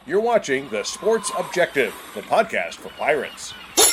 You're watching The Sports Objective, the podcast for Pirates.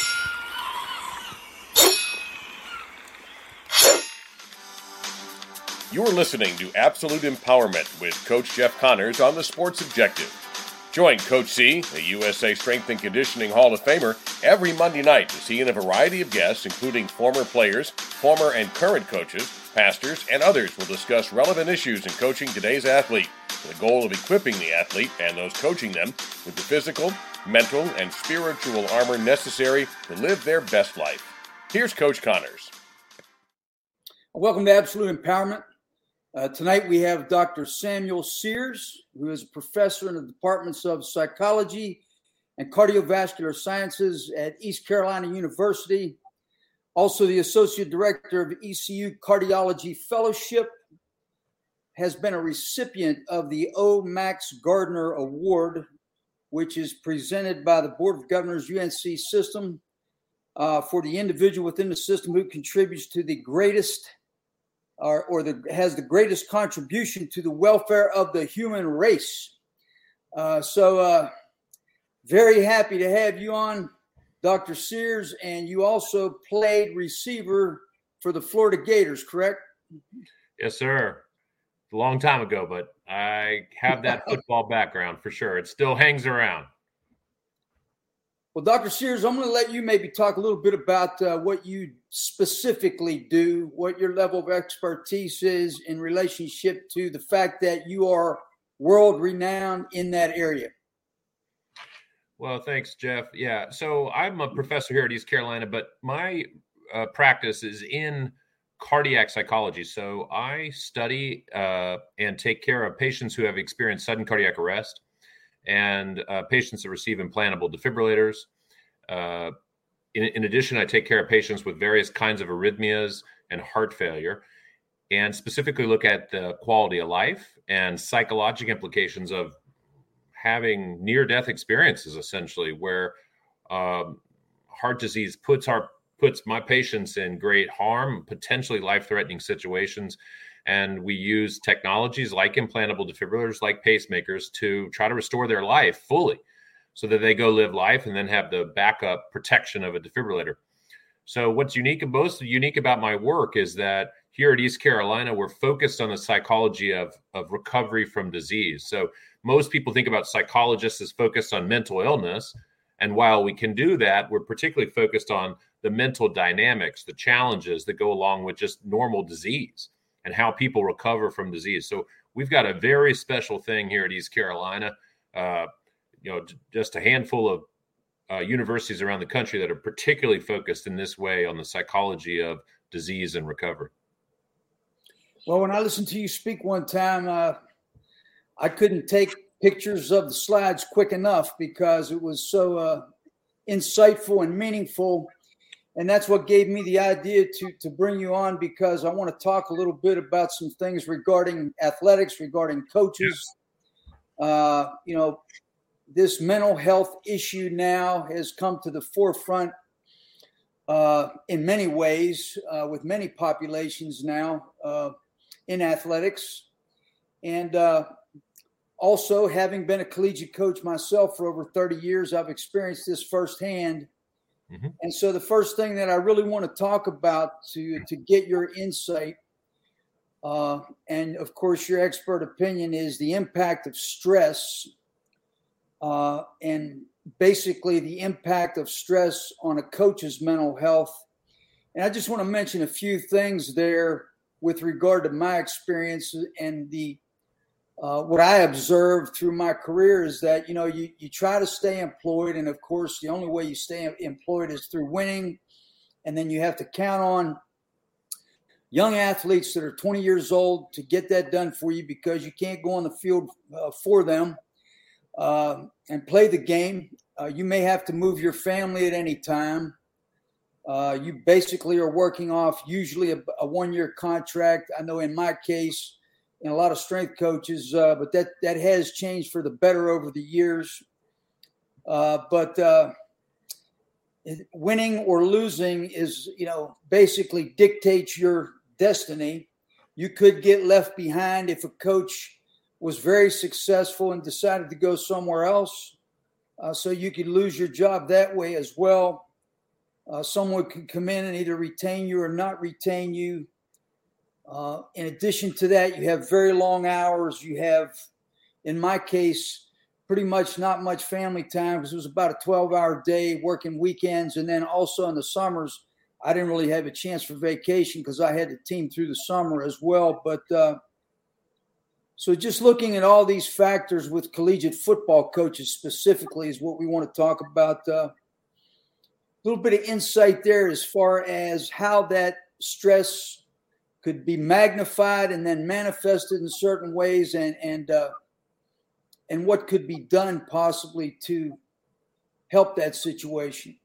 You're listening to Absolute Empowerment with Coach Jeff Connors on The Sports Objective. Join Coach C, a USA Strength and Conditioning Hall of Famer, every Monday night as he and a variety of guests, including former players, former and current coaches, pastors, and others will discuss relevant issues in coaching today's athlete, with the goal of equipping the athlete and those coaching them with the physical, mental, and spiritual armor necessary to live their best life. Here's Coach Connors. Welcome to Absolute Empowerment. Tonight we have Dr. Samuel Sears, who is a professor in the departments of psychology and cardiovascular sciences at East Carolina University, also the associate director of ECU Cardiology Fellowship, has been a recipient of the O. Max Gardner Award, which is presented by the Board of Governors UNC system for the individual within the system who contributes to the greatest has the greatest contribution to the welfare of the human race. So very happy to have you on, Dr. Sears, and you also played receiver for the Florida Gators, correct? Yes, sir. A long time ago, but I have that football background for sure. It still hangs around. Well, Dr. Sears, I'm going to let you maybe talk a little bit about what you specifically do, what your level of expertise is in relationship to the fact that you are world-renowned in that area. Well, thanks, Jeff. Yeah, so I'm a professor here at East Carolina, but my practice is in cardiac psychology. So I study and take care of patients who have experienced sudden cardiac arrest and patients that receive implantable defibrillators. In addition, I take care of patients with various kinds of arrhythmias and heart failure, and specifically look at the quality of life and psychological implications of having near-death experiences, essentially, where heart disease puts my patients in great harm, potentially life-threatening situations. And we use technologies like implantable defibrillators, like pacemakers, to try to restore their life fully so that they go live life and then have the backup protection of a defibrillator. So what's most unique about my work is that here at East Carolina, we're focused on the psychology of recovery from disease. So most people think about psychologists as focused on mental illness. And while we can do that, we're particularly focused on the mental dynamics, the challenges that go along with just normal disease and how people recover from disease. So we've got a very special thing here at East Carolina, just a handful of universities around the country that are particularly focused in this way on the psychology of disease and recovery. Well, when I listened to you speak one time, I couldn't take pictures of the slides quick enough because it was so insightful and meaningful. And that's what gave me the idea to bring you on, because I want to talk a little bit about some things regarding athletics, regarding coaches. This mental health issue now has come to the forefront in many ways with many populations now in athletics. And also, having been a collegiate coach myself for over 30 years, I've experienced this firsthand. Mm-hmm. And so the first thing that I really want to talk about to get your insight, and of course your expert opinion, is the impact of stress and basically the impact of stress on a coach's mental health. And I just want to mention a few things there with regard to my experience and the what I observed through my career is that, you try to stay employed. And of course, the only way you stay employed is through winning. And then you have to count on young athletes that are 20 years old to get that done for you, because you can't go on the field for them and play the game. You may have to move your family at any time. You basically are working off usually a one-year contract. I know in my case, and a lot of strength coaches, but that has changed for the better over the years. But winning or losing is, basically dictates your destiny. You could get left behind if a coach was very successful and decided to go somewhere else. So you could lose your job that way as well. Someone could come in and either retain you or not retain you. In addition to that, you have very long hours. You have, in my case, pretty much not much family time because it was about a 12-hour day working weekends. And then also in the summers, I didn't really have a chance for vacation because I had the team through the summer as well. But so just looking at all these factors with collegiate football coaches specifically is what we want to talk about. A little bit of insight there as far as how that stress could be magnified and then manifested in certain ways, and what could be done possibly to help that situation.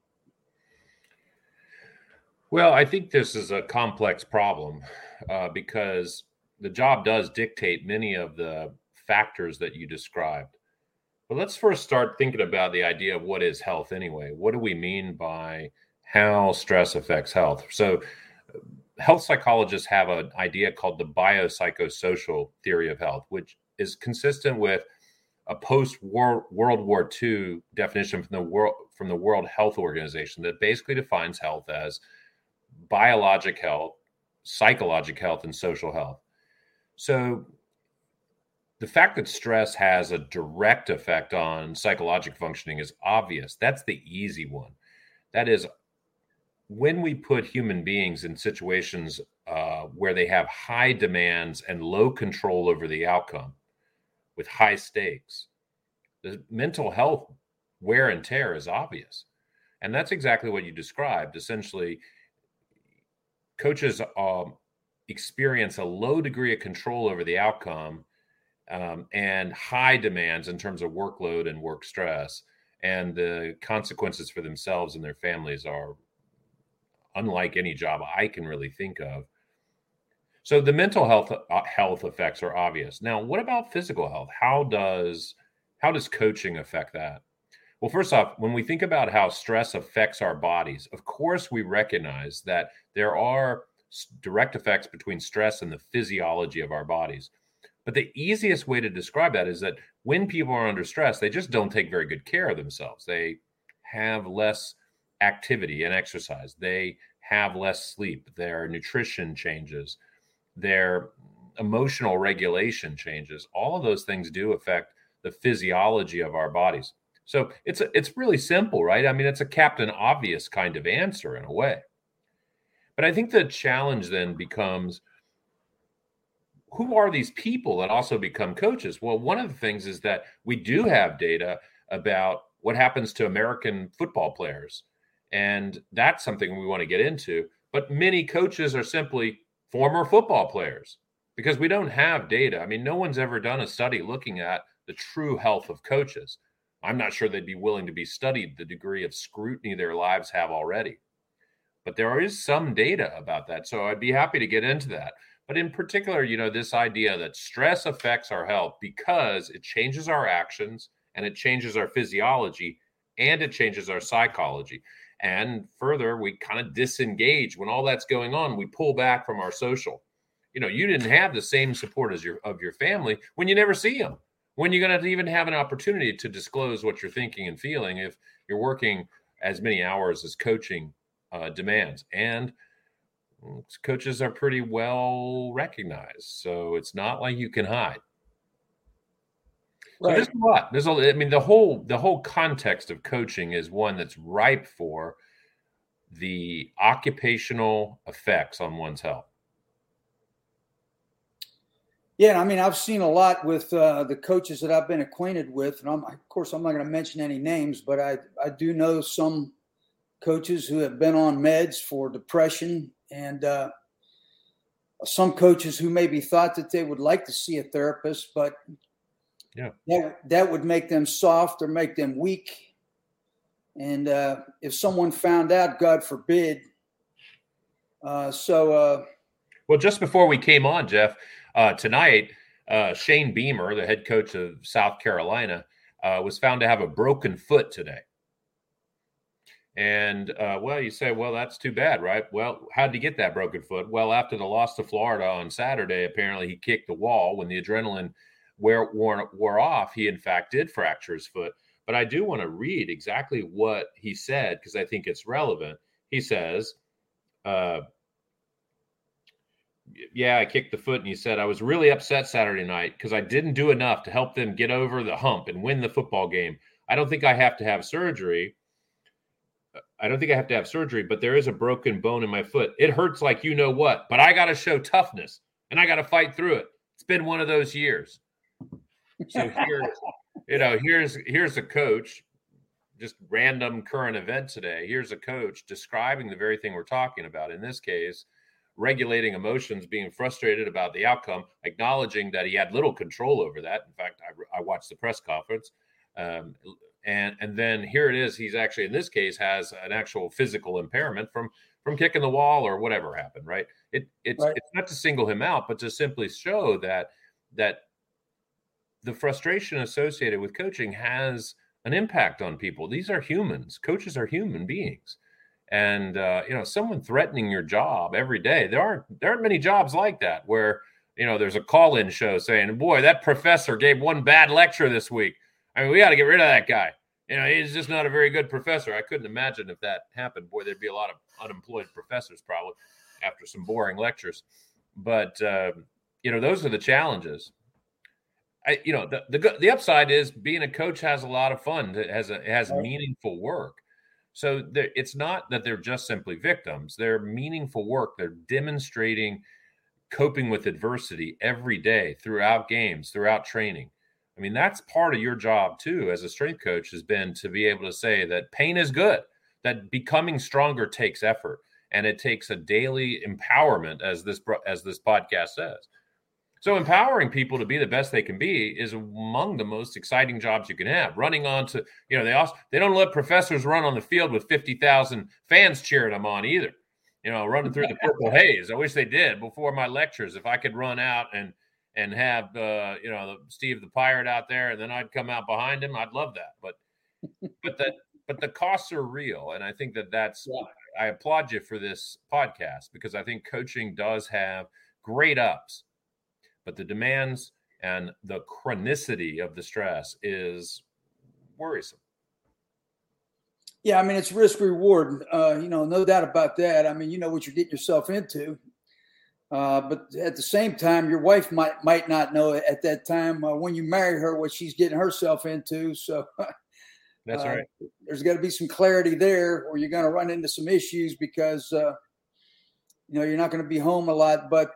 Well, I think this is a complex problem because the job does dictate many of the factors that you described. But let's first start thinking about the idea of what is health anyway. What do we mean by how stress affects health? So health psychologists have an idea called the biopsychosocial theory of health, which is consistent with a post-World War II definition from the World Health Organization that basically defines health as biologic health, psychological health, and social health. So the fact that stress has a direct effect on psychological functioning is obvious. That's the easy one. That is, when we put human beings in situations where they have high demands and low control over the outcome with high stakes, the mental health wear and tear is obvious. And that's exactly what you described. Essentially, coaches experience a low degree of control over the outcome and high demands in terms of workload and work stress. And the consequences for themselves and their families are unlike any job I can really think of. So the mental health effects are obvious. Now, what about physical health? How does coaching affect that? Well, first off, when we think about how stress affects our bodies, of course, we recognize that there are direct effects between stress and the physiology of our bodies. But the easiest way to describe that is that when people are under stress, they just don't take very good care of themselves. They have less activity and exercise. They have less sleep. Their nutrition changes. Their emotional regulation changes. All of those things do affect the physiology of our bodies. So it's really simple, right? I mean, it's a Captain Obvious kind of answer in a way. But I think the challenge then becomes, who are these people that also become coaches? Well, one of the things is that we do have data about what happens to American football players. And that's something we want to get into. But many coaches are simply former football players because we don't have data. I mean, no one's ever done a study looking at the true health of coaches. I'm not sure they'd be willing to be studied the degree of scrutiny their lives have already. But there is some data about that. So I'd be happy to get into that. But in particular, this idea that stress affects our health because it changes our actions and it changes our physiology and it changes our psychology. And further, we kind of disengage when all that's going on. We pull back from our social. You didn't have the same support as your family when you never see them. When you're going to even have an opportunity to disclose what you're thinking and feeling if you're working as many hours as coaching demands. And coaches are pretty well recognized, so it's not like you can hide. Right. So there's a lot. The whole context of coaching is one that's ripe for the occupational effects on one's health. Yeah, I've seen a lot with the coaches that I've been acquainted with, and I'm not going to mention any names, but I do know some coaches who have been on meds for depression, and some coaches who maybe thought that they would like to see a therapist, but that would make them soft or make them weak. And if someone found out, God forbid. Well, just before we came on, Jeff, tonight, Shane Beamer, the head coach of South Carolina, was found to have a broken foot today. And, you say, well, that's too bad, right? Well, how'd he get that broken foot? Well, after the loss to Florida on Saturday, apparently he kicked the wall when the adrenaline wore off, he in fact did fracture his foot. But I do want to read exactly what he said because I think it's relevant. He says, yeah, I kicked the foot. And he said, I was really upset Saturday night because I didn't do enough to help them get over the hump and win the football game. I don't think I have to have surgery. But there is a broken bone in my foot. It hurts like you know what, but I got to show toughness and I got to fight through it. It's been one of those years. So here's a coach, just random current event today. Here's a coach describing the very thing we're talking about. In this case, regulating emotions, being frustrated about the outcome, acknowledging that he had little control over that. In fact, I watched the press conference. And then here it is. He's actually, in this case, has an actual physical impairment from kicking the wall or whatever happened, right? It's not to single him out, but to simply show that the frustration associated with coaching has an impact on people. These are humans. Coaches are human beings. And, someone threatening your job every day, there aren't many jobs like that where, there's a call-in show saying, boy, that professor gave one bad lecture this week. I mean, we got to get rid of that guy. He's just not a very good professor. I couldn't imagine if that happened. Boy, there'd be a lot of unemployed professors probably after some boring lectures. But, those are the challenges. The upside is being a coach has a lot of fun. It has meaningful work. So it's not that they're just simply victims. They're meaningful work. They're demonstrating coping with adversity every day throughout games, throughout training. I mean, that's part of your job, too, as a strength coach, has been to be able to say that pain is good, that becoming stronger takes effort, and it takes a daily empowerment, as this podcast says. So empowering people to be the best they can be is among the most exciting jobs you can have. Running on to, they don't let professors run on the field with 50,000 fans cheering them on either. Running through the purple haze. I wish they did before my lectures. If I could run out and have Steve the Pirate out there, and then I'd come out behind him, I'd love that. But the costs are real, and I think that's. Yeah. I applaud you for this podcast because I think coaching does have great ups. But the demands and the chronicity of the stress is worrisome. Yeah, I mean, it's risk reward. No doubt about that. I mean, you know what you're getting yourself into. But at the same time, your wife might not know at that time when you marry her what she's getting herself into. So that's right. There's got to be some clarity there, or you're going to run into some issues because you're not going to be home a lot. But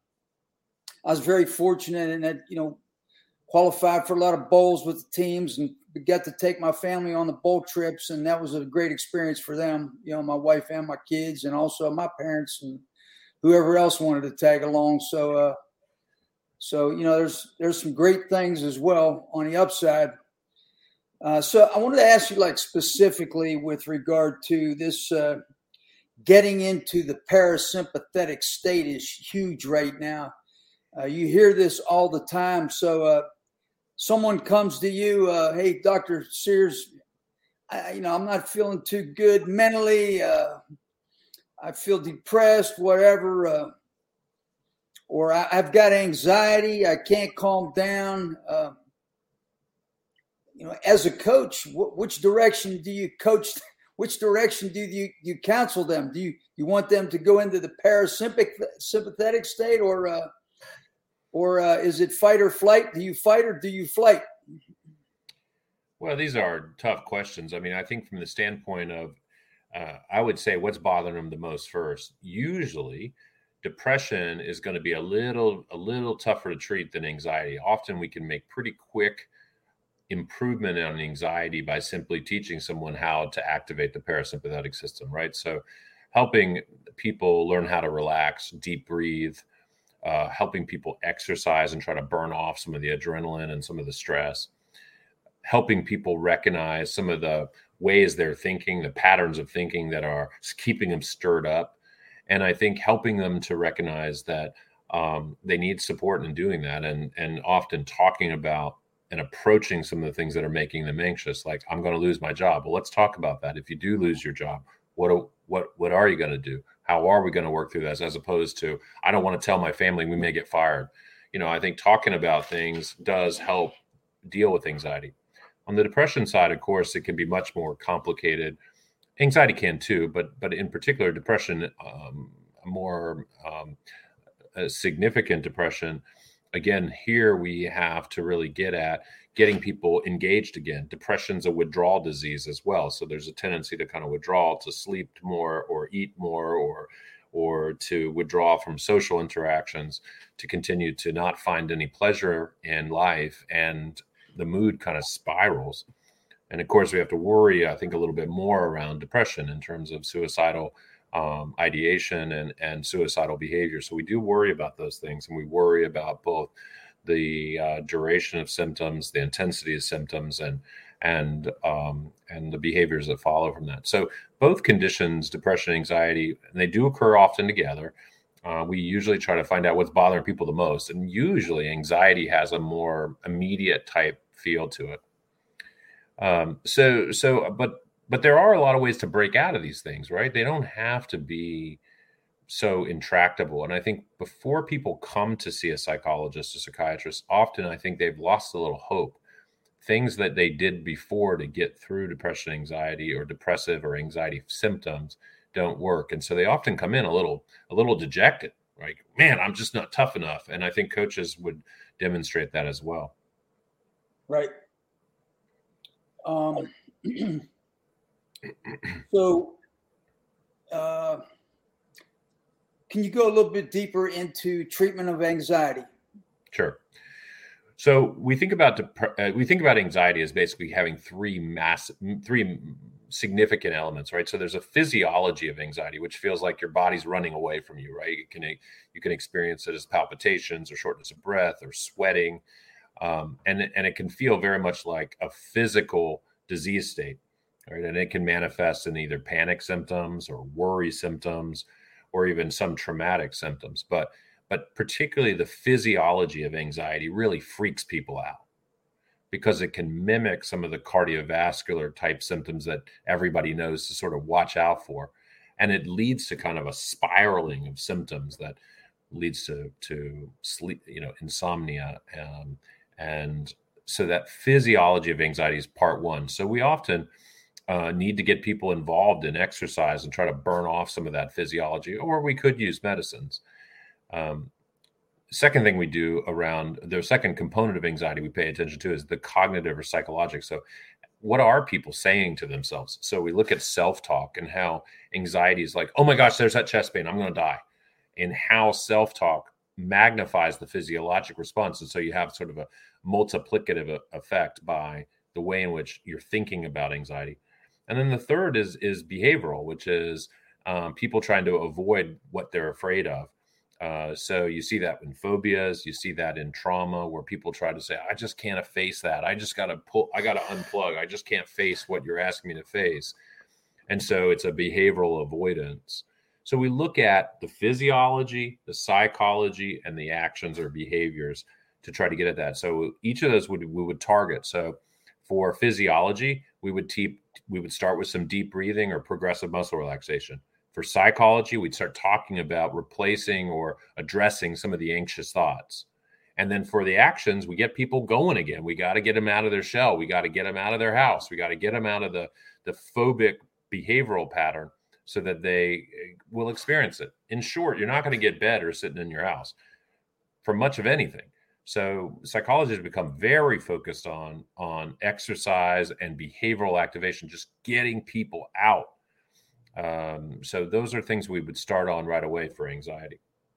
I was very fortunate in that, qualified for a lot of bowls with the teams and got to take my family on the bowl trips. And that was a great experience for them, my wife and my kids, and also my parents and whoever else wanted to tag along. So there's some great things as well on the upside. So I wanted to ask you, specifically with regard to this, getting into the parasympathetic state is huge right now. You hear this all the time. So someone comes to you, hey, Dr. Sears, I'm not feeling too good mentally. I feel depressed, whatever. Or I've got anxiety. I can't calm down. As a coach, which direction do you coach? Which direction do you counsel them? Do you want them to go into the parasympathetic state, or is it fight or flight? Do you fight or do you flight? Well, these are tough questions. I mean, I think from the standpoint of, I would say what's bothering them the most first. Usually, depression is going to be a little tougher to treat than anxiety. Often we can make pretty quick improvement on anxiety by simply teaching someone how to activate the parasympathetic system, right? So helping people learn how to relax, deep breathe, helping people exercise and try to burn off some of the adrenaline and some of the stress, helping people recognize some of the ways they're thinking, the patterns of thinking that are keeping them stirred up. And I think helping them to recognize that they need support in doing that, and often talking about and approaching some of the things that are making them anxious, like, I'm going to lose my job. Well, let's talk about that. If you do lose your job, what are you going to do? How are we going to work through this? As opposed to, I don't want to tell my family we may get fired. I think talking about things does help deal with anxiety. On the depression side, of course, it can be much more complicated. Anxiety can too, but in particular, depression, more a significant depression. Again, here we have to really get at getting people engaged again. Depression's a withdrawal disease as well. So there's a tendency to kind of withdraw, to sleep more or eat more, or to withdraw from social interactions, to continue to not find any pleasure in life, and the mood kind of spirals. And of course, we have to worry, I think, a little bit more around depression in terms of suicidal ideation and suicidal behavior. So we do worry about those things, and we worry about both the duration of symptoms, the intensity of symptoms, and the behaviors that follow from that. So both conditions, depression and anxiety, and they do occur often together. We usually try to find out what's bothering people the most, and usually anxiety has a more immediate type feel to it. But there are a lot of ways to break out of these things, right? They don't have to be so intractable. And I think before people come to see a psychologist or psychiatrist, often I think they've lost a little hope. Things that they did before to get through depression, anxiety, or depressive or anxiety symptoms don't work. And so they often come in a little dejected, like, man, I'm just not tough enough. And I think coaches would demonstrate that as well. Right. So, can you go a little bit deeper into treatment of anxiety? Sure. So we think about anxiety as basically having three significant elements, right? So there's a physiology of anxiety, which feels like your body's running away from you, right? You can experience it as palpitations or shortness of breath or sweating, and it can feel very much like a physical disease state, right? And it can manifest in either panic symptoms or worry symptoms, or even some traumatic symptoms. But particularly the physiology of anxiety really freaks people out, because it can mimic some of the cardiovascular type symptoms that everybody knows to sort of watch out for. And it leads to kind of a spiraling of symptoms that leads to sleep, insomnia. And so that physiology of anxiety is part one. So we often need to get people involved in exercise and try to burn off some of that physiology, or we could use medicines. Second thing we do around the second component of anxiety we pay attention to is the cognitive or psychological. So what are people saying to themselves? So we look at self-talk and how anxiety is like, oh my gosh, there's that chest pain, I'm going to die. And how self-talk magnifies the physiologic response. And so you have sort of a multiplicative effect by the way in which you're thinking about anxiety. And then the third is behavioral, which is people trying to avoid what they're afraid of. So you see that in phobias, you see that in trauma, where people try to say, I just can't face that. I got to unplug. I just can't face what you're asking me to face. And so it's a behavioral avoidance. So we look at the physiology, the psychology, and the actions or behaviors to try to get at that. So each of those we would target. So for physiology, we would start with some deep breathing or progressive muscle relaxation. For psychology, we'd start talking about replacing or addressing some of the anxious thoughts. And then for the actions, we get people going again. We got to get them out of their shell. We got to get them out of their house. We got to get them out of the phobic behavioral pattern so that they will experience it. In short, you're not going to get better sitting in your house for much of anything. So psychology has become very focused on exercise and behavioral activation, just getting people out. So those are things we would start on right away for anxiety.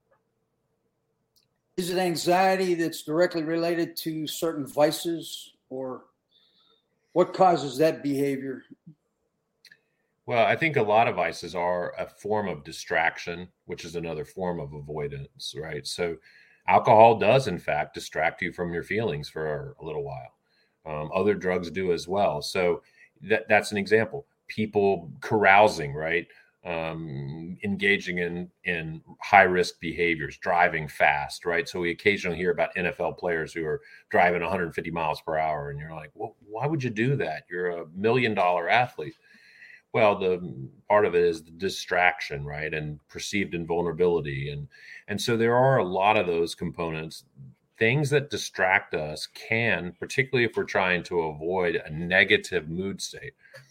Is it anxiety that's directly related to certain vices, or what causes that behavior? Well, I think a lot of vices are a form of distraction, which is another form of avoidance, right? So alcohol does, in fact, distract you from your feelings for a little while. Other drugs do as well. So that's an example. People carousing, right? Engaging in high-risk behaviors, driving fast, right? So we occasionally hear about NFL players who are driving 150 miles per hour, and you're like, well, why would you do that? You're $1 million athlete. Well, the part of it is the distraction, right? And perceived invulnerability. And so there are a lot of those components. things that distract us can, particularly if we're trying to avoid a negative mood state,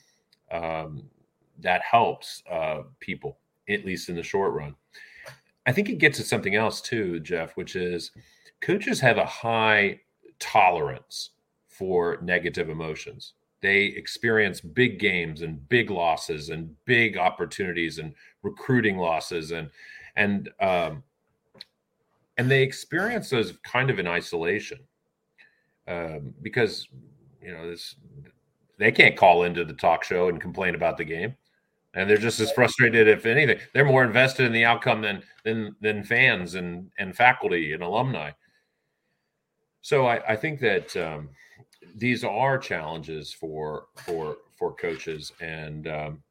that helps people, at least in the short run. I think it gets at something else too, Jeff, which is coaches have a high tolerance for negative emotions. They experience big games and big losses and big opportunities and recruiting losses and they experience those kind of in isolation because they can't call into the talk show and complain about the game, and they're just as frustrated. If anything, they're more invested in the outcome than fans and faculty and alumni. So I think that these are challenges for coaches, and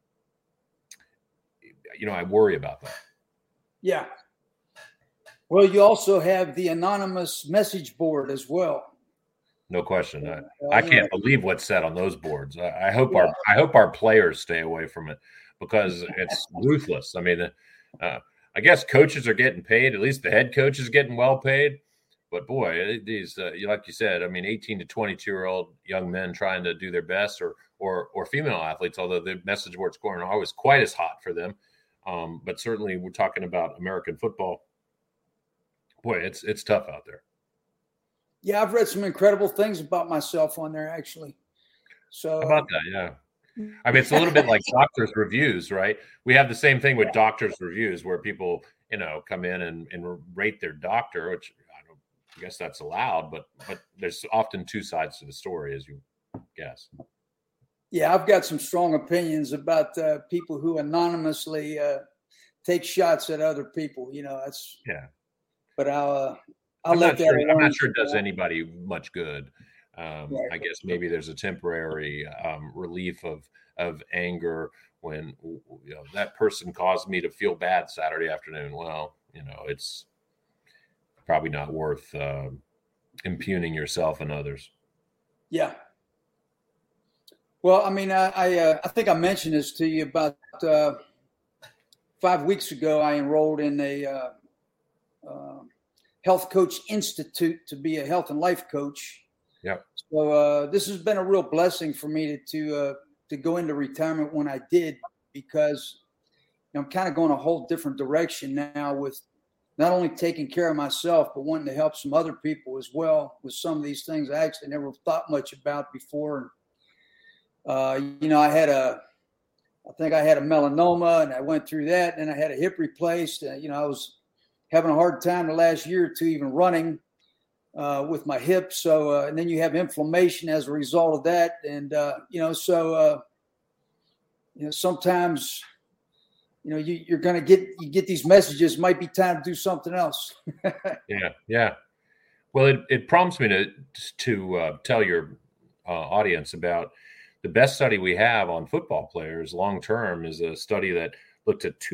I worry about that. Yeah. Well, you also have the anonymous message board as well. No question. I can't believe what's said on those boards. I hope our players stay away from it because it's ruthless. I mean, I guess coaches are getting paid. At least the head coach is getting well paid. But boy, these like you said, I mean, 18 to 22-year-old young men trying to do their best, or female athletes, although the message boards aren't always quite as hot for them. But certainly, we're talking about American football. Boy, it's tough out there. Yeah, I've read some incredible things about myself on there, actually. So how about that? Yeah. I mean, it's a little bit like doctors' reviews, right? We have the same thing with doctors' reviews where people, come in and rate their doctor, which I guess that's allowed, but there's often two sides to the story, as you guess. Yeah, I've got some strong opinions about people who anonymously take shots at other people. That's yeah. But I'll let that. I'm not sure it does anybody much good. Right. I guess maybe there's a temporary relief of anger when that person caused me to feel bad Saturday afternoon. Well, it's probably not worth impugning yourself and others. Yeah. Well, I mean, I think I mentioned this to you about 5 weeks ago. I enrolled in a Health Coach Institute to be a health and life coach. Yeah. So this has been a real blessing for me to go into retirement when I did, because I'm kind of going a whole different direction now with not only taking care of myself, but wanting to help some other people as well with some of these things I actually never thought much about before. I think I had a melanoma, and I went through that, and I had a hip replaced. I was having a hard time the last year or two even running with my hip. So, and then you have inflammation as a result of that. And, sometimes, you're going to get these messages, might be time to do something else. Yeah. Well, it prompts me to tell your audience about the best study we have on football players long-term is a study that looked at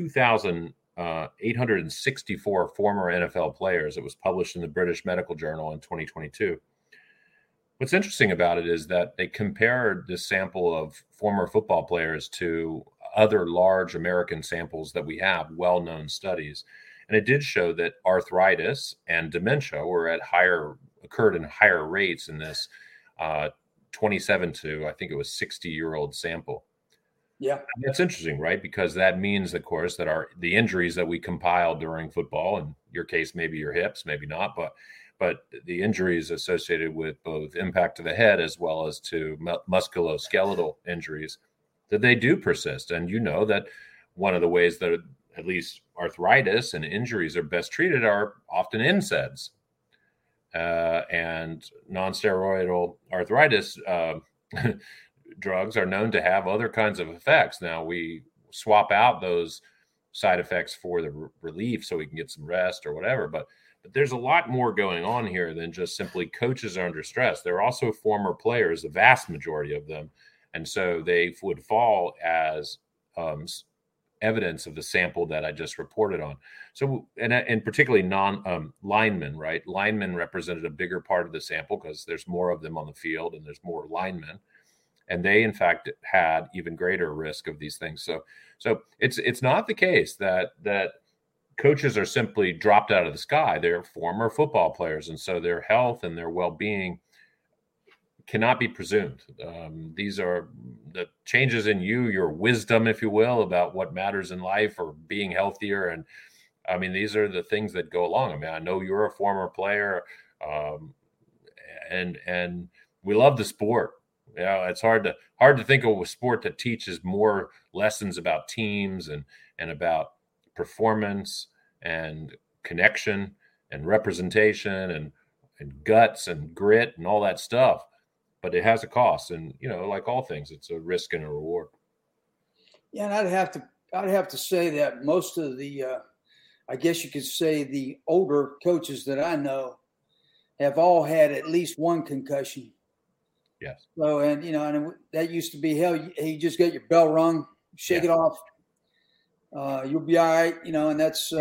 2,864 former NFL players. It was published in the British Medical Journal in 2022. What's interesting about it is that they compared this sample of former football players to other large American samples that we have, well-known studies. And it did show that arthritis and dementia occurred in higher rates in this 27 to, I think it was 60-year-old sample. Yeah. And that's interesting, right? Because that means, of course, that the injuries that we compiled during football, in your case, maybe your hips, maybe not, but the injuries associated with both impact to the head as well as to musculoskeletal injuries, that they do persist. And that one of the ways that at least arthritis and injuries are best treated are often NSAIDs. And non-steroidal arthritis drugs are known to have other kinds of effects. Now, we swap out those side effects for the relief so we can get some rest or whatever. But there's a lot more going on here than just simply coaches are under stress. They're also former players, the vast majority of them. And so they would fall as evidence of the sample that I just reported on. So, and particularly linemen, right? Linemen represented a bigger part of the sample because there's more of them on the field and there's more linemen. And they, in fact, had even greater risk of these things. So it's not the case that coaches are simply dropped out of the sky. They're former football players, and so their health and their well-being cannot be presumed. These are the changes in you, your wisdom, if you will, about what matters in life or being healthier. And I mean, these are the things that go along. I mean, I know you're a former player, and we love the sport. You know, it's hard to think of a sport that teaches more lessons about teams and about performance and connection and representation and guts and grit and all that stuff. But it has a cost, and like all things, it's a risk and a reward. Yeah, and I'd have to say that most of the, I guess you could say, the older coaches that I know have all had at least one concussion. Yes. So, and that used to be hell. You just get your bell rung, shake it off. You'll be all right, and that's.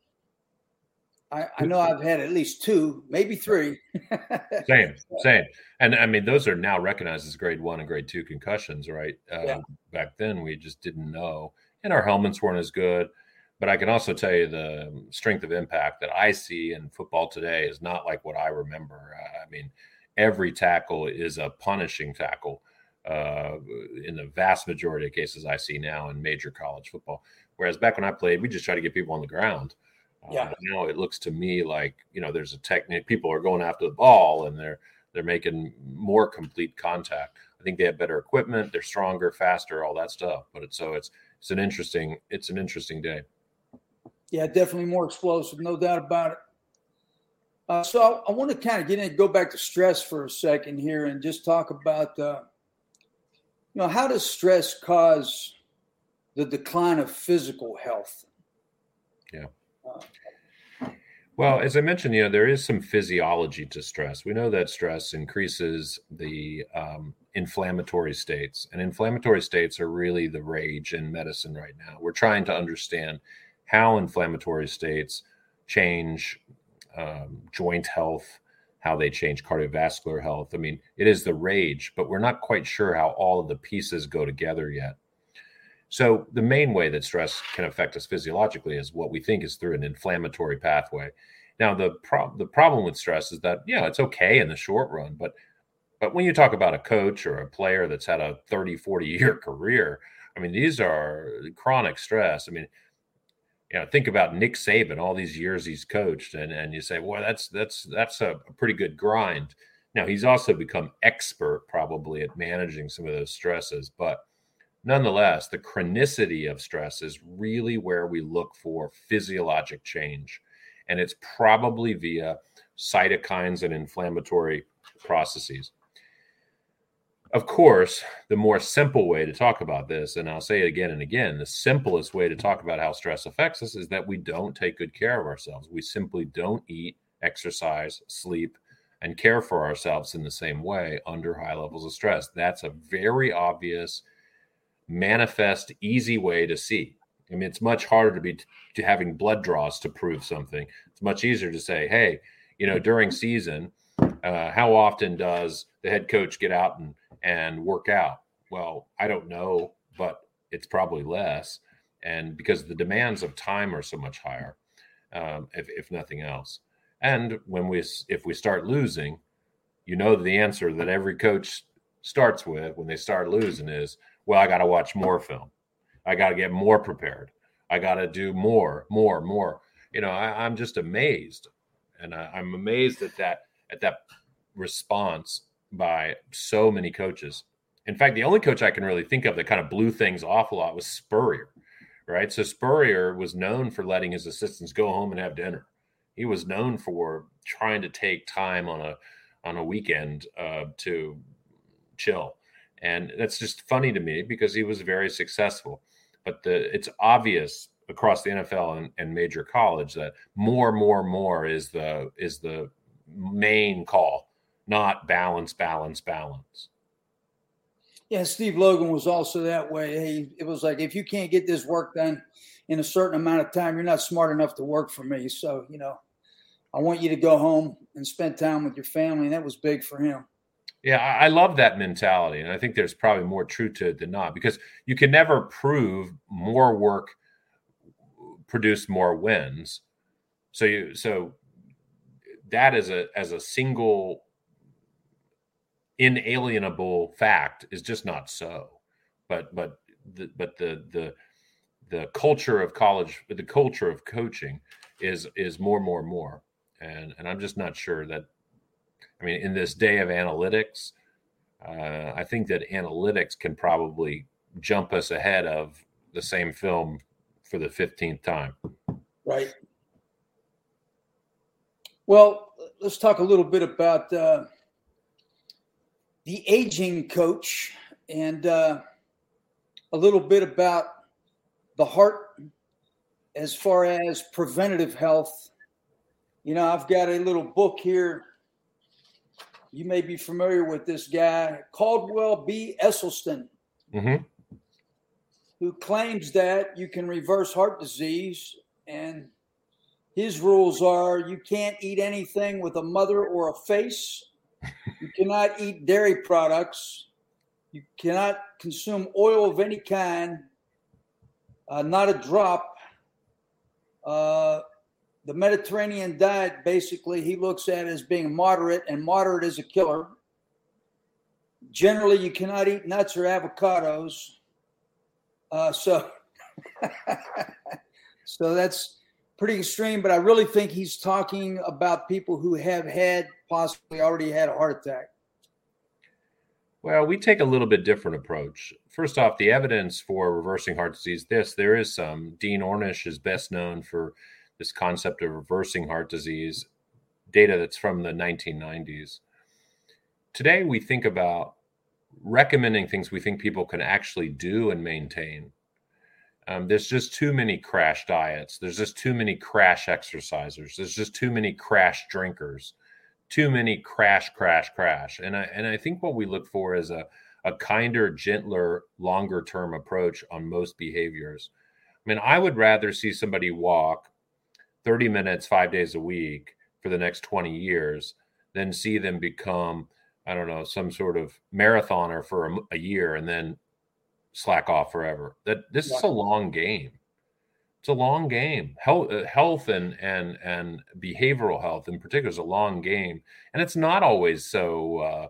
I know I've had at least 2, maybe 3. Same. And I mean, those are now recognized as grade 1 and grade 2 concussions, right? Back then, we just didn't know. And our helmets weren't as good. But I can also tell you the strength of impact that I see in football today is not like what I remember. I mean, every tackle is a punishing tackle in the vast majority of cases I see now in major college football. Whereas back when I played, we just try to get people on the ground. Now it looks to me like, there's a technique. People are going after the ball and they're making more complete contact. I think they have better equipment. They're stronger, faster, all that stuff. But it's an interesting day. Yeah, definitely more explosive, no doubt about it. So I want to kind of go back to stress for a second here and just talk about, how does stress cause the decline of physical health? Yeah. Well, as I mentioned, there is some physiology to stress. We know that stress increases the inflammatory states, and inflammatory states are really the rage in medicine right now. We're trying to understand how inflammatory states change joint health, how they change cardiovascular health. I mean, it is the rage, but we're not quite sure how all of the pieces go together yet. So the main way that stress can affect us physiologically is what we think is through an inflammatory pathway. Now, the problem with stress is that, it's okay in the short run, but when you talk about a coach or a player that's had a 30, 40-year career, I mean, these are chronic stress. I mean, think about Nick Saban, all these years he's coached, and you say, well, that's a pretty good grind. Now, he's also become expert probably at managing some of those stresses, but nonetheless, the chronicity of stress is really where we look for physiologic change. And it's probably via cytokines and inflammatory processes. Of course, the more simple way to talk about this, and I'll say it again and again, the simplest way to talk about how stress affects us is that we don't take good care of ourselves. We simply don't eat, exercise, sleep, and care for ourselves in the same way under high levels of stress. That's a very obvious, manifest, easy way to see. I mean, it's much harder to having blood draws to prove something. It's much easier to say, hey, during season, how often does the head coach get out and work out? Well, I don't know, but it's probably less. And because the demands of time are so much higher, if nothing else. And if we start losing, the answer that every coach starts with when they start losing is, well, I got to watch more film. I got to get more prepared. I got to do more. I'm just amazed. And I'm amazed at that response by so many coaches. In fact, the only coach I can really think of that kind of blew things off a lot was Spurrier, right? So Spurrier was known for letting his assistants go home and have dinner. He was known for trying to take time on a weekend to chill. And that's just funny to me because he was very successful. But it's obvious across the NFL and major college that more is the main call, not balance. Yeah, Steve Logan was also that way. It was like, if you can't get this work done in a certain amount of time, you're not smart enough to work for me. So, I want you to go home and spend time with your family. And that was big for him. Yeah, I love that mentality. And I think there's probably more truth to it than not, because you can never prove more work produce more wins. So that as a single inalienable fact is just not so. But the culture of college, the culture of coaching is more. And I'm just not sure that, I mean, in this day of analytics, I think that analytics can probably jump us ahead of the same film for the 15th time. Right. Well, let's talk a little bit about the aging coach and a little bit about the heart as far as preventative health. You know, I've got a little book here. You may be familiar with this guy, Caldwell B. Esselstyn, who claims that you can reverse heart disease. And his rules are you can't eat anything with a mother or a face. You cannot eat dairy products. You cannot consume oil of any kind, not a drop. The Mediterranean diet, basically, he looks at as being moderate, and moderate is a killer. Generally, you cannot eat nuts or avocados. So that's pretty extreme, but I really think he's talking about people who have possibly already had a heart attack. Well, we take a little bit different approach. First off, the evidence for reversing heart disease, there is some. Dean Ornish is best known for this concept of reversing heart disease, data that's from the 1990s. Today, we think about recommending things we think people can actually do and maintain. There's just too many crash diets. There's just too many crash exercisers. There's just too many crash drinkers, too many crash. And I think what we look for is a kinder, gentler, longer term approach on most behaviors. I mean, I would rather see somebody walk 30 minutes, 5 days a week for the next 20 years than see them become, I don't know, some sort of marathoner for a year and then slack off forever. This is a long game. It's a long game. Health and behavioral health in particular is a long game, and it's not always so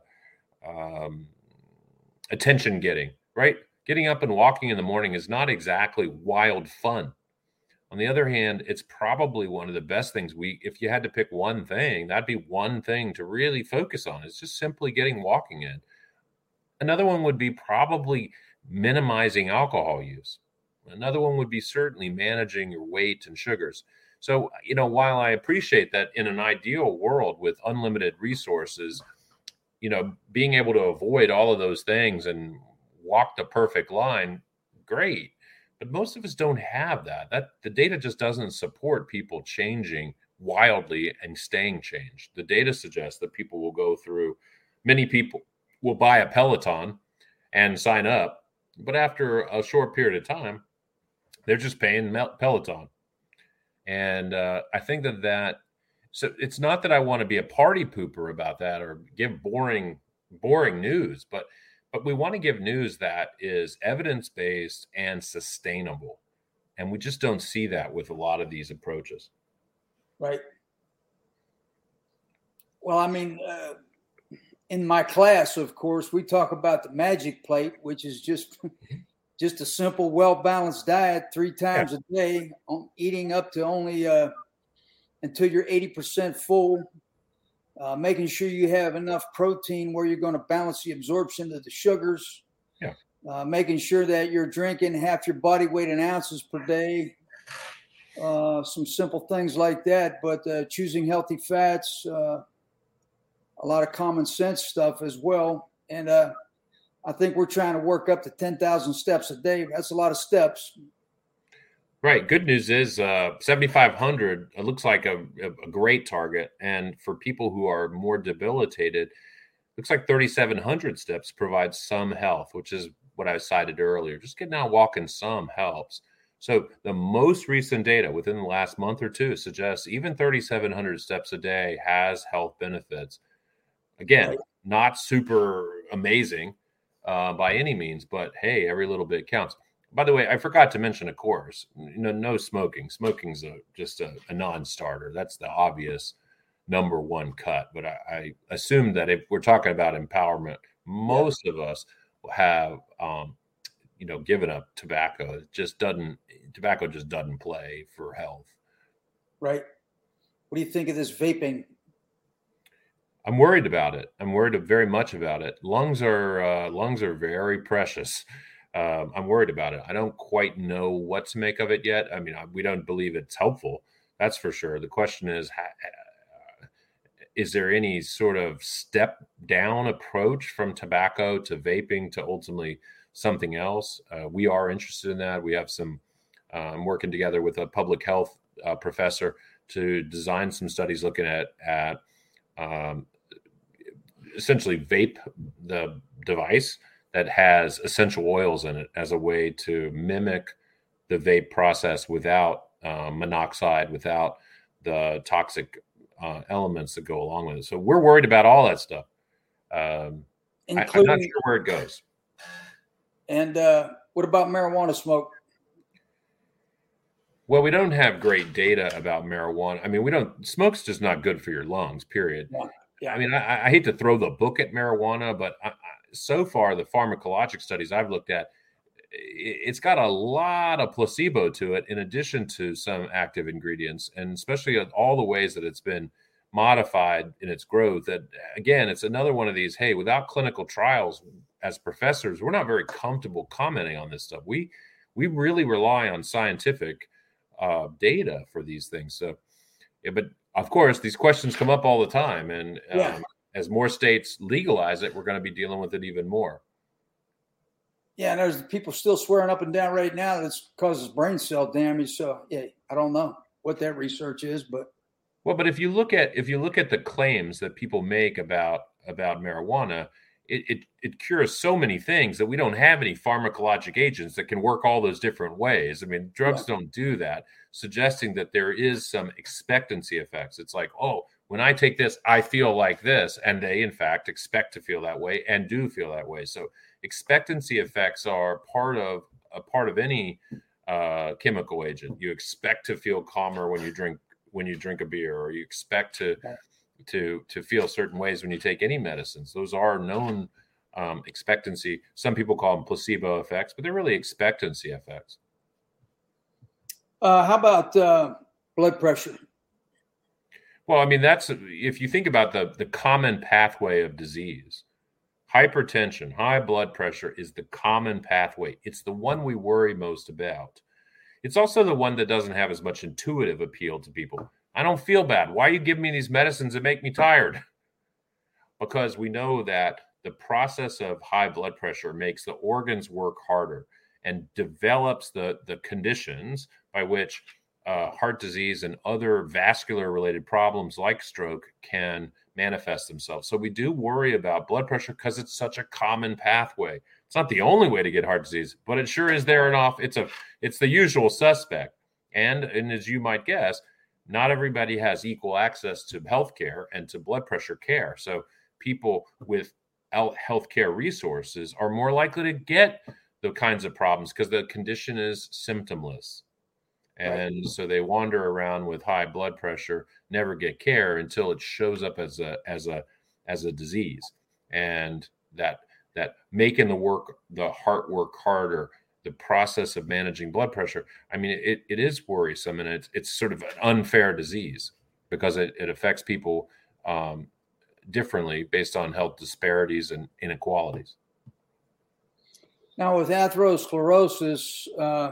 attention getting, right? Getting up and walking in the morning is not exactly wild fun. On the other hand, it's probably one of the best things if you had to pick one thing, that'd be one thing to really focus on. It's just simply getting walking in. Another one would be probably minimizing alcohol use. Another one would be certainly managing your weight and sugars. So, while I appreciate that in an ideal world with unlimited resources, being able to avoid all of those things and walk the perfect line, great. But most of us don't have that. The data just doesn't support people changing wildly and staying changed. The data suggests that many people will buy a Peloton and sign up, but after a short period of time, they're just paying Peloton. And I think so it's not that I want to be a party pooper about that or give boring news, but we want to give news that is evidence-based and sustainable. And we just don't see that with a lot of these approaches. Right. Well, I mean, in my class, of course, we talk about the magic plate, which is just a simple, well-balanced diet 3 times a day, eating up to only until you're 80% full. Making sure you have enough protein where you're going to balance the absorption of the sugars. Making sure that you're drinking half your body weight in ounces per day. Some simple things like that, but choosing healthy fats, a lot of common sense stuff as well. And I think we're trying to work up to 10,000 steps a day. That's a lot of steps. Right. Good news is 7,500, it looks like a great target. And for people who are more debilitated, looks like 3,700 steps provides some health, which is what I cited earlier. Just getting out walking some helps. So the most recent data within the last month or two suggests even 3,700 steps a day has health benefits. Again, not super amazing by any means, but hey, every little bit counts. by the way, I forgot to mention, of course, no smoking. Smoking's just a non-starter. That's the obvious number one cut. But I assume that if we're talking about empowerment, most of us have, given up tobacco. Tobacco just doesn't play for health. Right. What do you think of this vaping? I'm worried about it. I'm worried very much about it. Lungs are very precious. I'm worried about it. I don't quite know what to make of it yet. I mean, we don't believe it's helpful. That's for sure. The question is there any sort of step down approach from tobacco to vaping to ultimately something else? We are interested in that. We have I'm working together with a public health professor to design some studies looking at essentially vape the device that has essential oils in it as a way to mimic the vape process without monoxide, without the toxic elements that go along with it. So we're worried about all that stuff. I'm not sure where it goes. And what about marijuana smoke? Well, we don't have great data about marijuana. I mean, smoke's just not good for your lungs, period. Yeah. I mean, I hate to throw the book at marijuana, but so far, the pharmacologic studies I've looked at, it's got a lot of placebo to it, in addition to some active ingredients, and especially all the ways that it's been modified in its growth. That, again, it's another one of these, hey, without clinical trials, as professors, we're not very comfortable commenting on this stuff. We really rely on scientific data for these things. So, yeah, but of course, these questions come up all the time, and as more states legalize it, we're going to be dealing with it even more. Yeah, and there's people still swearing up and down right now that it causes brain cell damage. So, yeah, I don't know what that research is, but if you look at the claims that people make about marijuana, it cures so many things that we don't have any pharmacologic agents that can work all those different ways. I mean, drugs don't do that, suggesting that there is some expectancy effects. It's like, oh, when I take this, I feel like this. And they, in fact, expect to feel that way and do feel that way. So expectancy effects are a part of any chemical agent. You expect to feel calmer when you drink a beer, or you expect to feel certain ways when you take any medicines. Those are known expectancy. Some people call them placebo effects, but they're really expectancy effects. How about blood pressure? Well, I mean, that's, if you think about the common pathway of disease, hypertension, high blood pressure is the common pathway. It's the one we worry most about. It's also the one that doesn't have as much intuitive appeal to people. I don't feel bad. Why are you giving me these medicines that make me tired? Because we know that the process of high blood pressure makes the organs work harder and develops the conditions by which heart disease and other vascular related problems like stroke can manifest themselves. So we do worry about blood pressure because it's such a common pathway. It's not the only way to get heart disease, but it sure is there enough. It's the usual suspect. And as you might guess, not everybody has equal access to healthcare and to blood pressure care. So people with healthcare resources are more likely to get the kinds of problems because the condition is symptomless. And so they wander around with high blood pressure, never get care until it shows up as a disease. And that making the heart work harder, the process of managing blood pressure, I mean, it is worrisome, and it's sort of an unfair disease because it affects people differently based on health disparities and inequalities. Now, with atherosclerosis,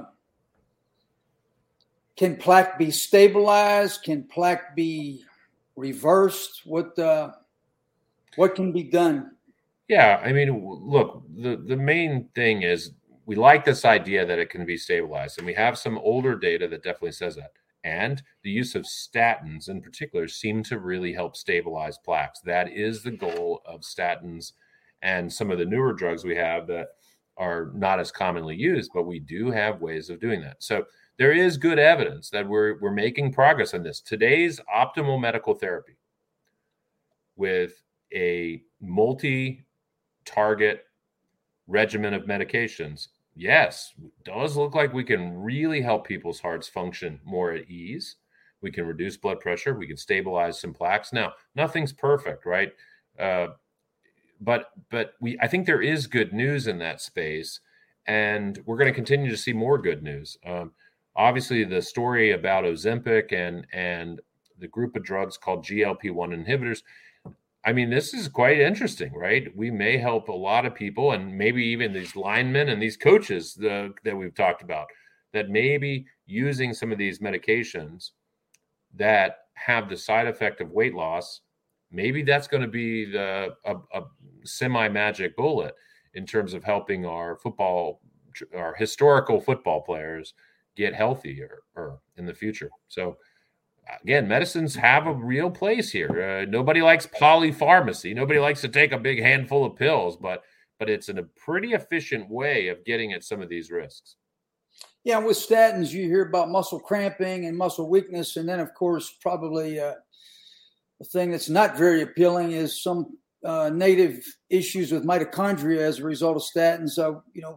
can plaque be stabilized? Can plaque be reversed? What can be done? Yeah, I mean, look, the main thing is we like this idea that it can be stabilized, and we have some older data that definitely says that. And the use of statins in particular seem to really help stabilize plaques. That is the goal of statins and some of the newer drugs we have that are not as commonly used, but we do have ways of doing that. So there is good evidence that we're making progress on this. Today's optimal medical therapy with a multi-target regimen of medications yes, it does look like we can really help people's hearts function more at ease. We can reduce blood pressure. We can stabilize some plaques. Now, nothing's perfect, right? But I think there is good news in that space, and we're going to continue to see more good news. Obviously, the story about Ozempic and the group of drugs called GLP-1 inhibitors, I mean, this is quite interesting, right? We may help a lot of people, and maybe even these linemen and these coaches that we've talked about, that maybe using some of these medications that have the side effect of weight loss, maybe that's going to be a semi-magic bullet in terms of helping our historical football players get healthier in the future. So again, medicines have a real place here. Nobody likes polypharmacy. Nobody likes to take a big handful of pills, but it's in a pretty efficient way of getting at some of these risks. Yeah, with statins, you hear about muscle cramping and muscle weakness. And then, of course, probably the thing that's not very appealing is some negative issues with mitochondria as a result of statins. So,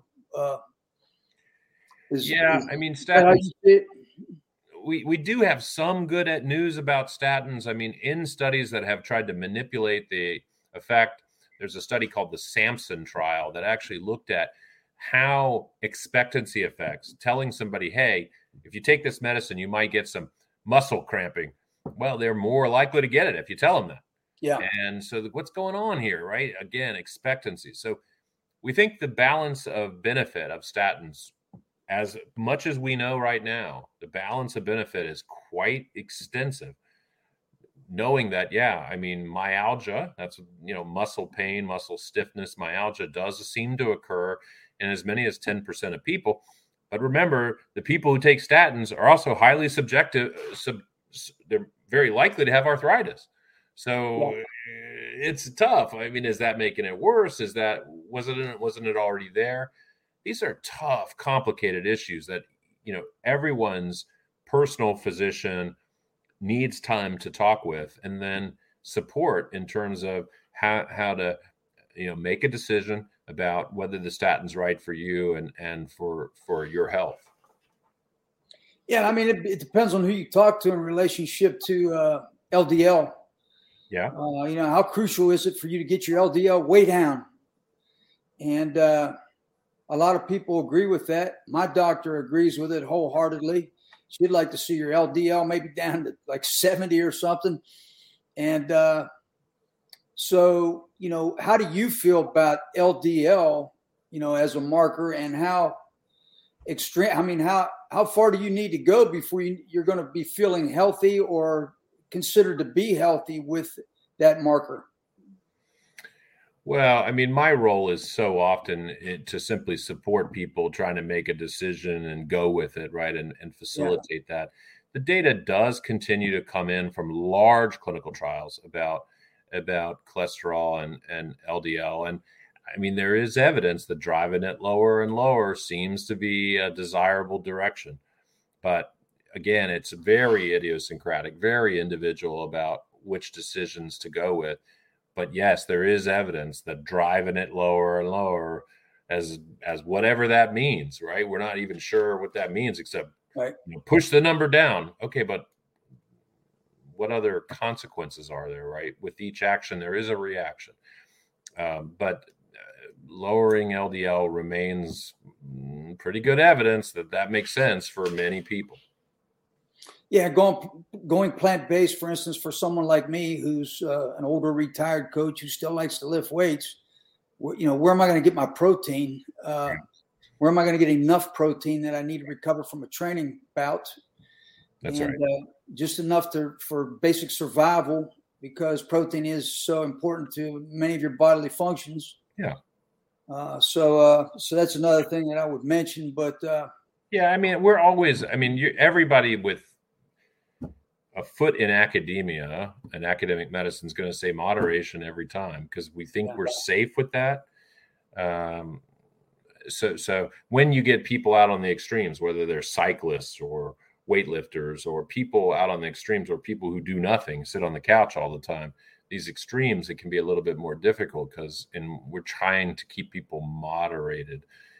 I mean, statins, we do have some good news about statins. I mean, in studies that have tried to manipulate the effect, there's a study called the Samson trial that actually looked at how expectancy effects, telling somebody, hey, if you take this medicine, you might get some muscle cramping. Well, they're more likely to get it if you tell them that. Yeah. And so what's going on here, right? Again, expectancy. So we think the balance of benefit of statins, as much as we know right now, the balance of benefit is quite extensive. Knowing that, I mean, myalgia, that's, muscle pain, muscle stiffness, myalgia does seem to occur in as many as 10% of people. But remember, the people who take statins are also highly subjective. They're very likely to have arthritis. So it's tough. I mean, is that making it worse? Wasn't it already there? These are tough, complicated issues that, everyone's personal physician needs time to talk with, and then support in terms of how to, make a decision about whether the statin's right for you and for your health. Yeah, I mean, it depends on who you talk to in relationship to LDL. Yeah. How crucial is it for you to get your LDL way down? And a lot of people agree with that. My doctor agrees with it wholeheartedly. She'd like to see your LDL maybe down to like 70 or something. And so, how do you feel about LDL, as a marker, and how extreme? I mean, how far do you need to go before you're going to be feeling healthy or considered to be healthy with that marker? Well, I mean, my role is so often to simply support people trying to make a decision and go with it, right, and facilitate that. The data does continue to come in from large clinical trials about cholesterol and LDL. And I mean, there is evidence that driving it lower and lower seems to be a desirable direction. But again, it's very idiosyncratic, very individual about which decisions to go with. But yes, there is evidence that driving it lower and lower, as whatever that means, right? We're not even sure what that means, except push the number down. Okay, but what other consequences are there, right? With each action, there is a reaction. But lowering LDL remains pretty good evidence that makes sense for many people. Yeah, going plant-based, for instance, for someone like me who's an older retired coach who still likes to lift weights, where am I going to get my protein? Where am I going to get enough protein that I need to recover from a training bout? That's right. Just enough for basic survival, because protein is so important to many of your bodily functions. Yeah. So that's another thing that I would mention. But I mean, everybody with a foot in academia and academic medicine is going to say moderation every time, because we think we're safe with that. So when you get people out on the extremes, whether they're cyclists or weightlifters or people out on the extremes, or people who do nothing, sit on the couch all the time, these extremes, it can be a little bit more difficult, because we're trying to keep people moderated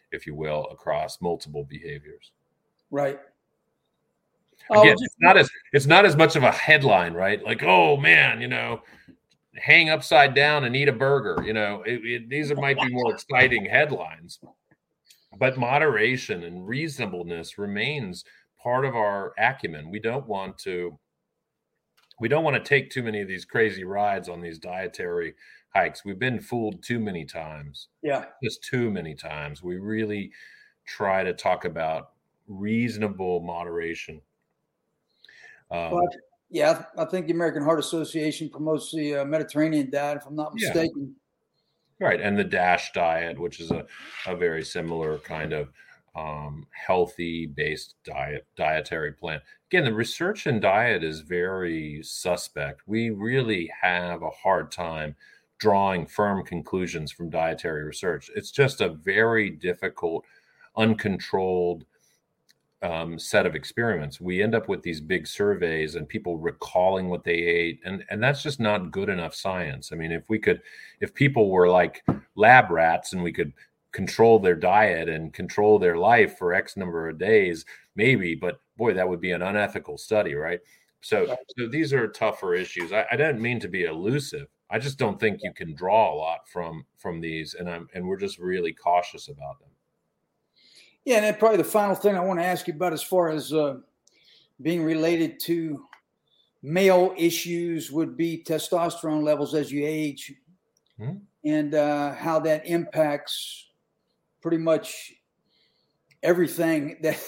if you will, across multiple behaviors. Right. Again, it's not as much of a headline, right? Like, oh man, hang upside down and eat a burger. These might be more exciting headlines, but moderation and reasonableness remains part of our acumen. We don't want to take too many of these crazy rides on these dietary hikes. We've been fooled too many times. Yeah. Just too many times. We really try to talk about reasonable moderation. I think the American Heart Association promotes the Mediterranean diet, if I'm not mistaken. Yeah. Right. And the DASH diet, which is a very similar kind of healthy-based dietary plan. Again, the research in diet is very suspect. We really have a hard time drawing firm conclusions from dietary research. It's just a very difficult, uncontrolled set of experiments. We end up with these big surveys and people recalling what they ate, and that's just not good enough science. I mean, if people were like lab rats and we could control their diet and control their life for X number of days, maybe, but boy, that would be an unethical study, right? So these are tougher issues. I don't mean to be elusive. I just don't think you can draw a lot from these, and we're just really cautious about them. Yeah, and then probably the final thing I want to ask you about as far as being related to male issues would be testosterone levels as you age, and how that impacts pretty much everything that,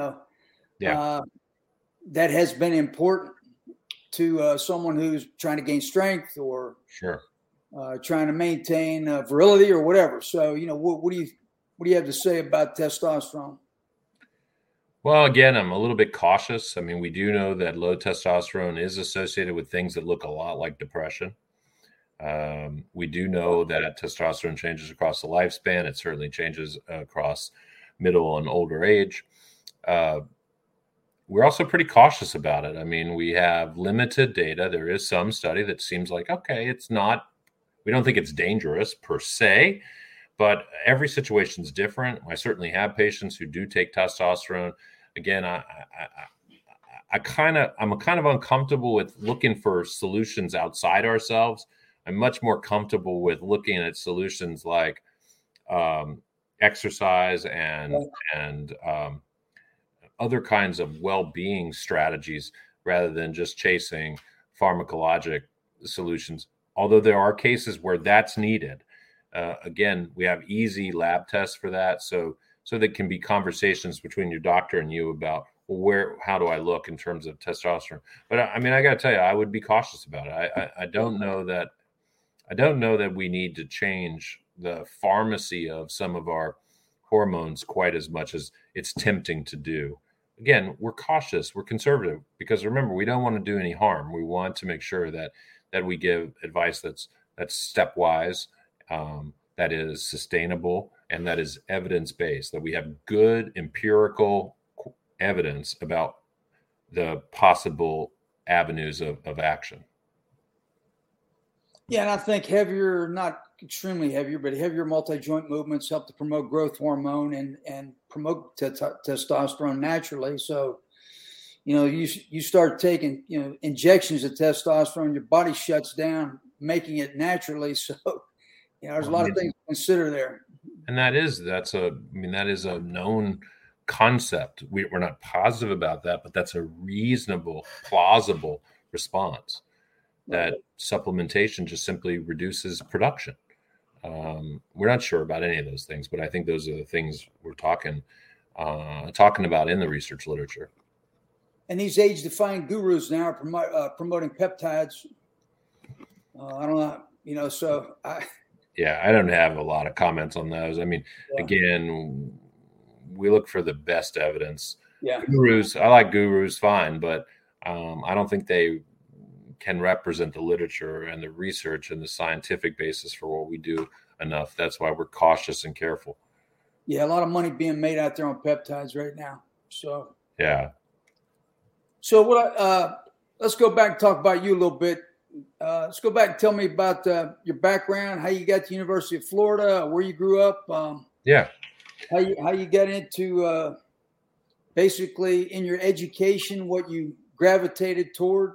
that has been important to someone who's trying to gain strength or trying to maintain virility or whatever. So, what do you have to say about testosterone? Well, again, I'm a little bit cautious. I mean, we do know that low testosterone is associated with things that look a lot like depression. We do know that testosterone changes across the lifespan. It certainly changes across middle and older age. We're also pretty cautious about it. I mean, we have limited data. There is some study that seems like, okay, we don't think it's dangerous per se, but every situation is different. I certainly have patients who do take testosterone. Again, I'm kind of uncomfortable with looking for solutions outside ourselves. I'm much more comfortable with looking at solutions like exercise and other kinds of well-being strategies rather than just chasing pharmacologic solutions. Although there are cases where that's needed. Again, we have easy lab tests for that. So there can be conversations between your doctor and you about, well, how do I look in terms of testosterone? But I mean, I got to tell you, I would be cautious about it. I don't know that we need to change the pharmacy of some of our hormones quite as much as it's tempting to do. Again, we're cautious, we're conservative, because remember, we don't want to do any harm. We want to make sure that we give advice that's stepwise, that is sustainable, and that is evidence-based, that we have good empirical evidence about the possible avenues of action. Yeah, and I think heavier, not extremely heavier, but heavier multi-joint movements help to promote growth hormone and promote testosterone naturally. So, you start taking, injections of testosterone, your body shuts down, making it naturally. So, there's a lot of things to consider there. And that is a known concept. We're not positive about that, but that's a reasonable, plausible response. That supplementation just simply reduces production. We're not sure about any of those things, but I think those are the things we're talking about in the research literature. And these age-defying gurus now are promoting peptides. I don't know, so I don't have a lot of comments on those. I mean, Again, we look for the best evidence. Yeah. Gurus, I like gurus, fine, but I don't think they can represent the literature and the research and the scientific basis for what we do enough. That's why we're cautious and careful. Yeah, a lot of money being made out there on peptides right now. So yeah. So let's go back and talk about you a little bit. Let's go back and tell me about your background, how you got to the University of Florida, where you grew up. how you got into basically in your education, what you gravitated toward?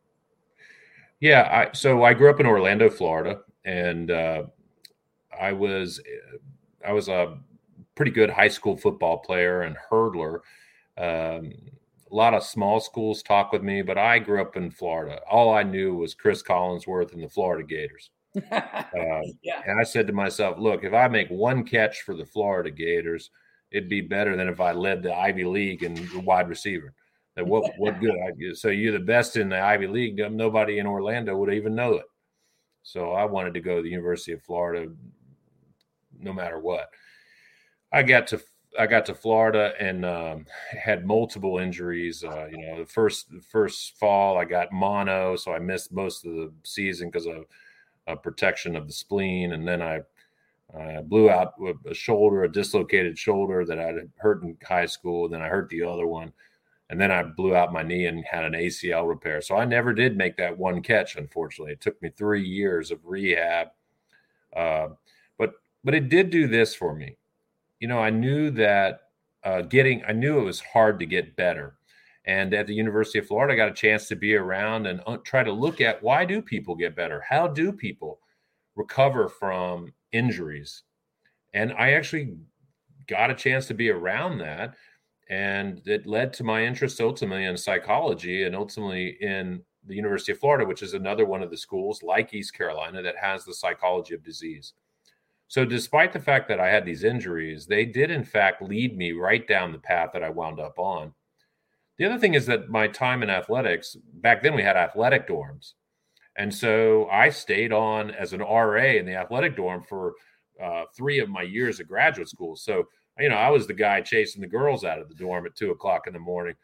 Yeah, so I grew up in Orlando, Florida, and I was a pretty good high school football player and hurdler. A lot of small schools talk with me, but I grew up in Florida. All I knew was Chris Collinsworth and the Florida Gators. Yeah. And I said to myself, look, if I make one catch for the Florida Gators, it'd be better than if I led the Ivy League in wide receiver. What good? So you're the best in the Ivy League. Nobody in Orlando would even know it. So I wanted to go to the University of Florida no matter what. I got to Florida and had multiple injuries. The first fall I got mono, so I missed most of the season because of protection of the spleen, and then I blew out a dislocated shoulder that I'd hurt in high school. And then I hurt the other one, and then I blew out my knee and had an ACL repair. So I never did make that one catch. Unfortunately, it took me 3 years of rehab, but it did do this for me. I knew that I knew it was hard to get better. And at the University of Florida, I got a chance to be around and try to look at, why do people get better? How do people recover from injuries? And I actually got a chance to be around that. And it led to my interest ultimately in psychology and ultimately in the University of Florida, which is another one of the schools like East Carolina that has the psychology of disease. So despite the fact that I had these injuries, they did in fact lead me right down the path that I wound up on. The other thing is that my time in athletics, back then we had athletic dorms. And so I stayed on as an RA in the athletic dorm for 3 of my years of graduate school. So, I was the guy chasing the girls out of the dorm at 2:00 in the morning.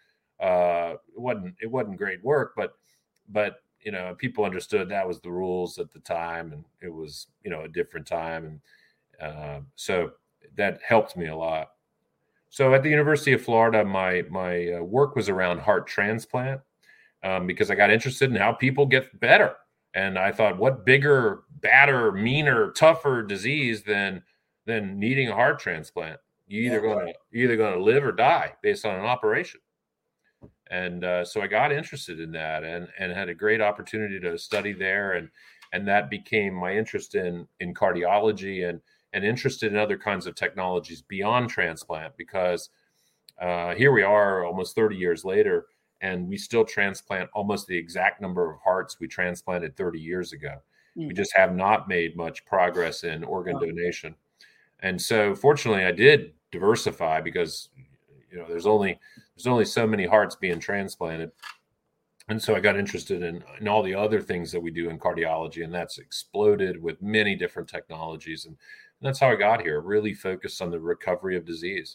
It wasn't great work, but people understood that was the rules at the time, and it was, a different time. And so that helped me a lot. So at the University of Florida, my work was around heart transplant because I got interested in how people get better. And I thought, what bigger, badder, meaner, tougher disease than needing a heart transplant? You're either going to live or die based on an operation. And so I got interested in that and had a great opportunity to study there. And that became my interest in cardiology and interested in other kinds of technologies beyond transplant, because here we are almost 30 years later, and we still transplant almost the exact number of hearts we transplanted 30 years ago. We just have not made much progress in organ donation. And so fortunately I did diversify, because there's only so many hearts being transplanted. And so I got interested in all the other things that we do in cardiology, and that's exploded with many different technologies. And that's how I got here, really focused on the recovery of disease.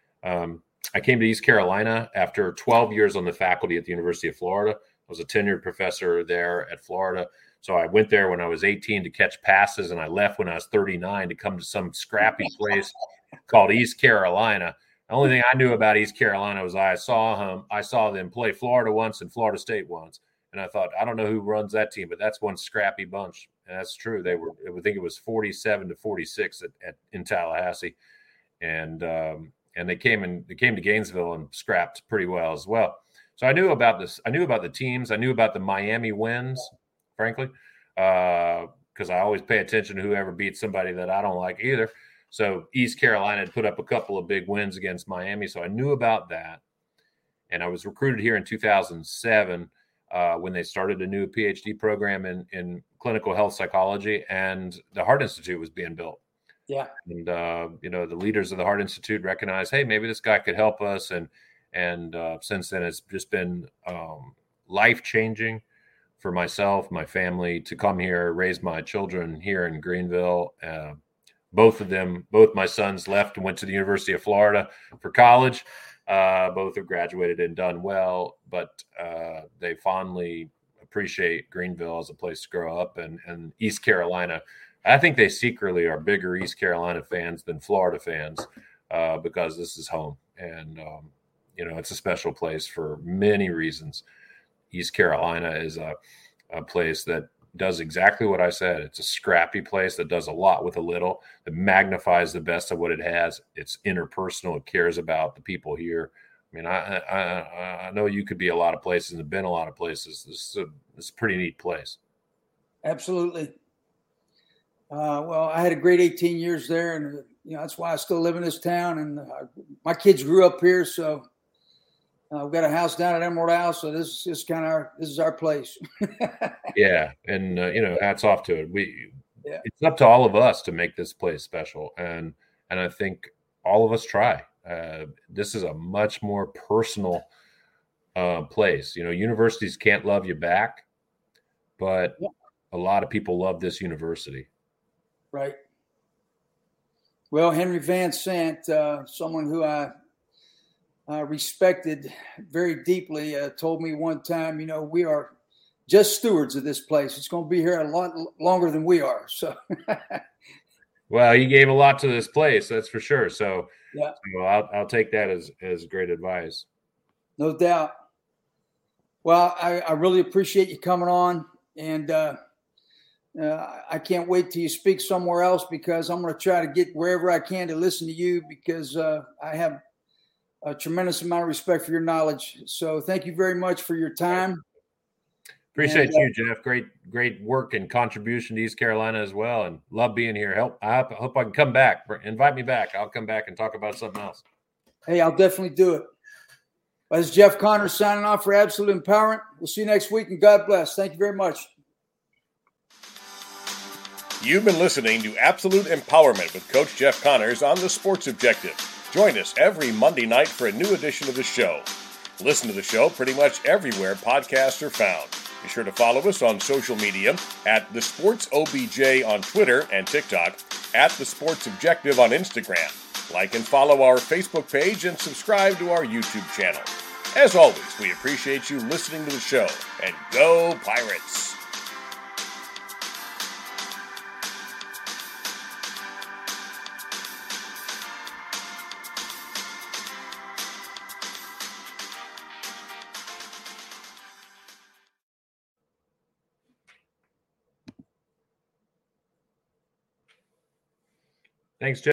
I came to East Carolina after 12 years on the faculty at the University of Florida. I was a tenured professor there at Florida. So I went there when I was 18 to catch passes, and I left when I was 39 to come to some scrappy place called East Carolina. The only thing I knew about East Carolina was I saw them play Florida once and Florida State once. And I thought, I don't know who runs that team, but that's one scrappy bunch. And that's true. I think it was 47-46 in Tallahassee. And they came to Gainesville and scrapped pretty well as well. So I knew about this. I knew about the teams. I knew about the Miami wins, frankly, because I always pay attention to whoever beats somebody that I don't like either. So East Carolina had put up a couple of big wins against Miami. So I knew about that. And I was recruited here in 2007 when they started a new PhD program in clinical health psychology, and the Heart Institute was being built. Yeah. And, the leaders of the Heart Institute recognized, hey, maybe this guy could help us. And since then, it's just been life-changing for myself, my family, to come here, raise my children here in Greenville. Both my sons left and went to the University of Florida for college. Both have graduated and done well, but they fondly appreciate Greenville as a place to grow up, and East Carolina. I think they secretly are bigger East Carolina fans than Florida fans because this is home. And, it's a special place for many reasons. East Carolina is a place that does exactly what I said. It's a scrappy place that does a lot with a little, that magnifies the best of what it has. It's interpersonal. It cares about the people here. I mean, I know you could be a lot of places and have been a lot of places. This is a pretty neat place. Absolutely. Well, I had a great 18 years there, and that's why I still live in this town. And my kids grew up here, so we've got a house down at Emerald House. So this is our place. Yeah, and hats off to it. It's up to all of us to make this place special, and I think all of us try. This is a much more personal place. Universities can't love you back, but a lot of people love this university. Right. Well, Henry Van Sant, someone who I respected very deeply, told me one time, we are just stewards of this place. It's going to be here a lot longer than we are. So, well, he gave a lot to this place, that's for sure. So, yeah, I'll take that as great advice. No doubt. Well, I really appreciate you coming on, and I can't wait till you speak somewhere else, because I'm going to try to get wherever I can to listen to you, because I have a tremendous amount of respect for your knowledge. So thank you very much for your time. Appreciate you, Jeff. Great work and contribution to East Carolina as well, and love being here. I hope I can come back. Invite me back. I'll come back and talk about something else. Hey, I'll definitely do it. This is Jeff Connors signing off for Absolute Empowerment. We'll see you next week, and God bless. Thank you very much. You've been listening to Absolute Empowerment with Coach Jeff Connors on The Sports Objective. Join us every Monday night for a new edition of the show. Listen to the show pretty much everywhere podcasts are found. Be sure to follow us on social media at The Sports OBJ on Twitter and TikTok, at The Sports Objective on Instagram. Like and follow our Facebook page and subscribe to our YouTube channel. As always, we appreciate you listening to the show, and go Pirates! Thanks, Jeff.